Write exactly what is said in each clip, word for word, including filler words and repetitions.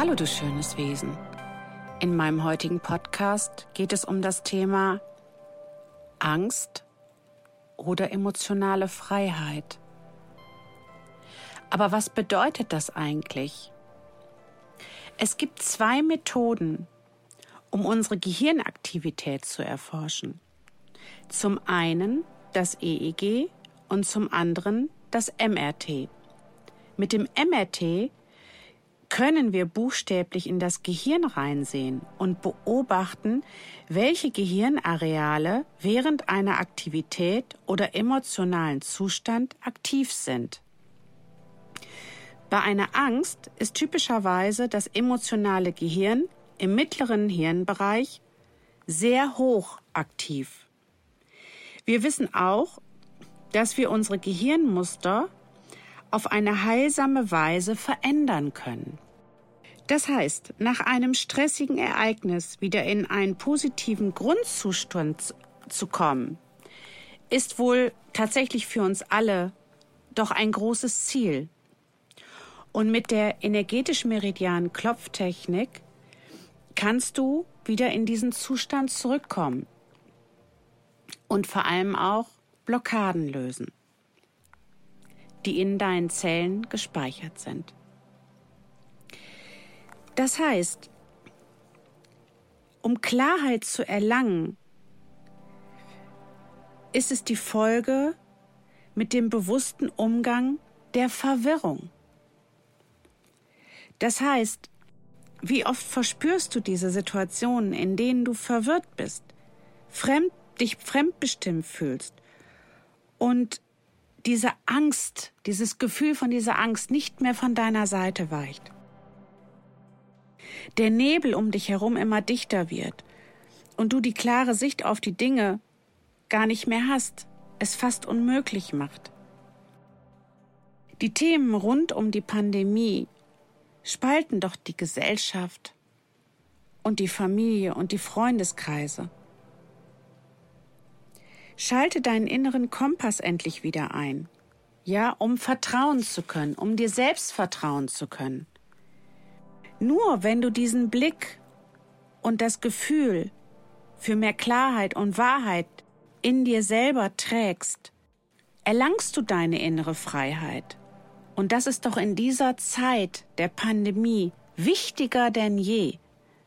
Hallo du schönes Wesen. In meinem heutigen Podcast geht es um das Thema Angst oder emotionale Freiheit. Aber was bedeutet das eigentlich? Es gibt zwei Methoden, um unsere Gehirnaktivität zu erforschen. Zum einen das E E G und zum anderen das M R T. Mit dem M R T können wir buchstäblich in das Gehirn reinsehen und beobachten, welche Gehirnareale während einer Aktivität oder emotionalen Zustand aktiv sind. Bei einer Angst ist typischerweise das emotionale Gehirn im mittleren Hirnbereich sehr hoch aktiv. Wir wissen auch, dass wir unsere Gehirnmuster auf eine heilsame Weise verändern können. Das heißt, nach einem stressigen Ereignis wieder in einen positiven Grundzustand zu kommen, ist wohl tatsächlich für uns alle doch ein großes Ziel. Und mit der energetisch-meridianen-Klopftechnik kannst du wieder in diesen Zustand zurückkommen und vor allem auch Blockaden lösen, die in deinen Zellen gespeichert sind. Das heißt, um Klarheit zu erlangen, ist es die Folge mit dem bewussten Umgang der Verwirrung. Das heißt, wie oft verspürst du diese Situationen, in denen du verwirrt bist, fremd, dich fremdbestimmt fühlst und diese Angst, dieses Gefühl von dieser Angst nicht mehr von deiner Seite weicht. Der Nebel um dich herum immer dichter wird und du die klare Sicht auf die Dinge gar nicht mehr hast, es fast unmöglich macht. Die Themen rund um die Pandemie spalten doch die Gesellschaft und die Familie und die Freundeskreise. Schalte deinen inneren Kompass endlich wieder ein, ja, um vertrauen zu können, um dir selbst vertrauen zu können. Nur wenn du diesen Blick und das Gefühl für mehr Klarheit und Wahrheit in dir selber trägst, erlangst du deine innere Freiheit. Und das ist doch in dieser Zeit der Pandemie wichtiger denn je.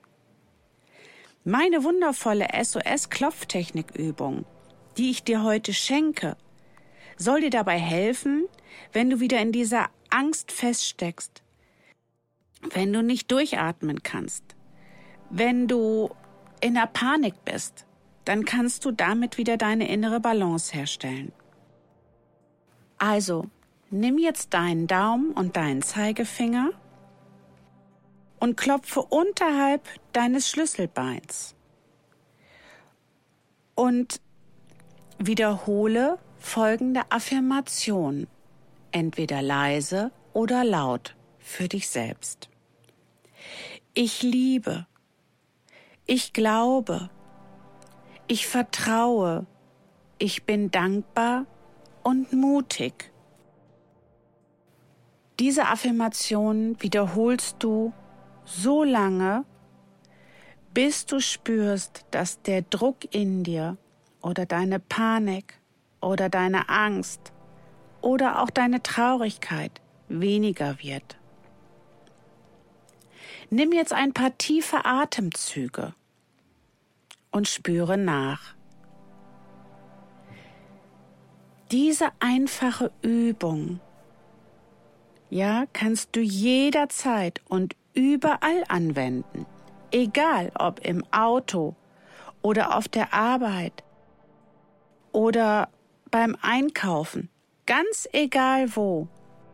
Meine wundervolle S O S-Klopftechnikübung, die ich dir heute schenke, soll dir dabei helfen, wenn du wieder in dieser Angst feststeckst, wenn du nicht durchatmen kannst, wenn du in der Panik bist, dann kannst du damit wieder deine innere Balance herstellen. Also, nimm jetzt deinen Daumen und deinen Zeigefinger und klopfe unterhalb deines Schlüsselbeins und wiederhole folgende Affirmation, entweder leise oder laut für dich selbst. Ich liebe, ich glaube, ich vertraue, ich bin dankbar und mutig. Diese Affirmation wiederholst du so lange, bis du spürst, dass der Druck in dir oder deine Panik oder deine Angst oder auch deine Traurigkeit weniger wird. Nimm jetzt ein paar tiefe Atemzüge und spüre nach. Diese einfache Übung, ja, kannst du jederzeit und überall anwenden, egal ob im Auto oder auf der Arbeit oder beim Einkaufen, ganz egal wo.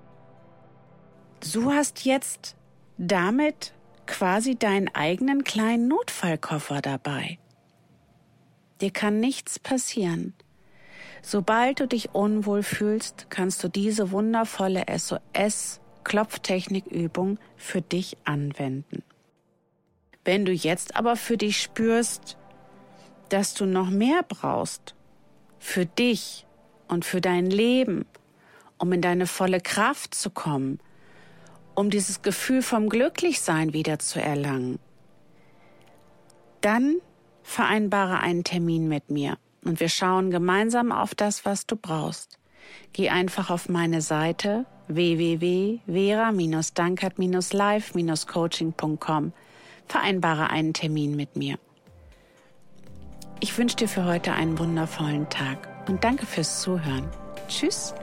Du hast jetzt damit quasi deinen eigenen kleinen Notfallkoffer dabei. Dir kann nichts passieren. Sobald du dich unwohl fühlst, kannst du diese wundervolle S O S-Klopftechnikübung für dich anwenden. Wenn du jetzt aber für dich spürst, dass du noch mehr brauchst, für dich und für dein Leben, um in deine volle Kraft zu kommen um dieses Gefühl vom Glücklichsein wieder zu erlangen, dann vereinbare einen Termin mit mir und wir schauen gemeinsam auf das, was du brauchst. Geh einfach auf meine Seite w w w punkt vera dankert live coaching punkt com. Vereinbare einen Termin mit mir. Ich wünsche dir für heute einen wundervollen Tag und danke fürs Zuhören. Tschüss.